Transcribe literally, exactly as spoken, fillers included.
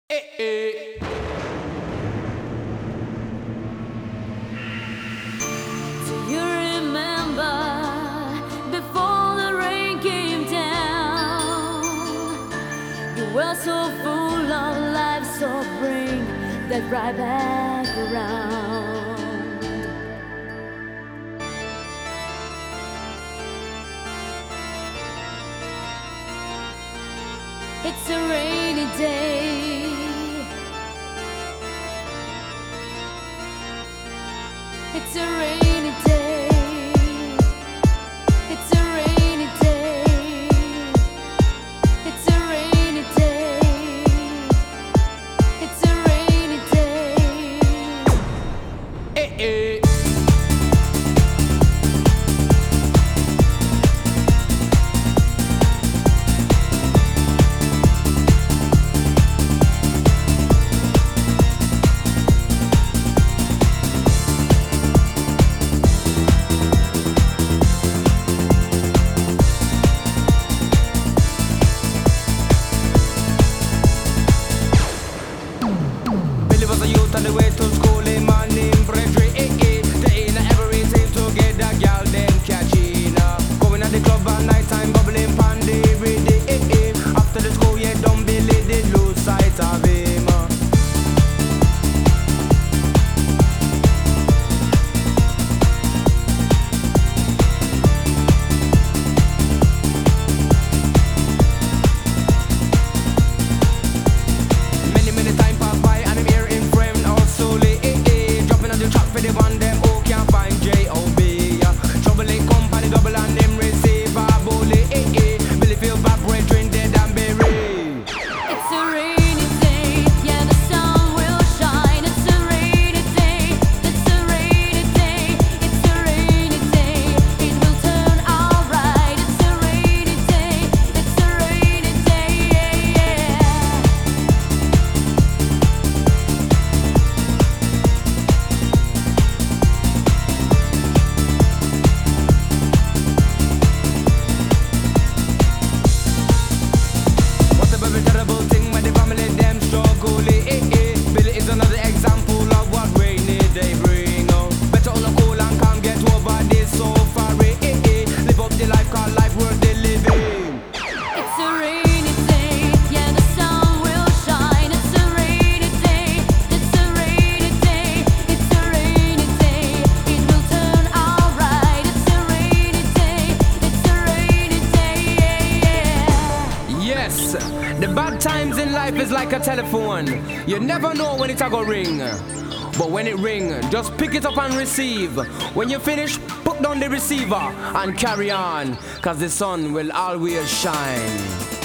Eh, eh. Do you remember before the rain came down? You were so full of life, so bring that right back around. It's a rainy day. It's a rainy day. It's a rainy day. It's a rainy day. It's a rainy day. Eh, eh. Was a youth on the way to school, a man named Bredry, eh, eh. They ain't everything to get that gal them catching up. Going at the club at night time, bubbling pandy, ready, eh, eh. After the school, yeah, don't Billy, they lose sight of him. Many, many time pass by and I'm here in frame all solely, eh, eh. Dropping on the track for the one them who can't find J O B. Yeah. Trouble in company, double and them receive a bully, eh, eh. Billy feel bad, brethren dead and buried. It's a rainy day. Yeah, the sun will shine. It's a rainy day. It's a rainy day. It's a rainy day. It will turn alright. It's a rainy day. It's a rainy day. Yeah, yeah. What a very terrible thing when the family them struggle, eh, eh, eh. Billy is another example of what rainy day bring. Oh. Better on a cool and calm, get over this so far, eh, eh, eh. Live up the life, cause life worth the living. It's a rainy day. Yeah, the sun will shine. It's a rainy day. It's a rainy day. It's a rainy day. It will turn alright. It's a rainy day. It's a rainy day. Yeah, yeah. Yes, the bad times in life is like a telephone. You never know when it's a go ring. But when it ring, just pick it up and receive. When you finish, put down the receiver and carry on. Cause the sun will always shine.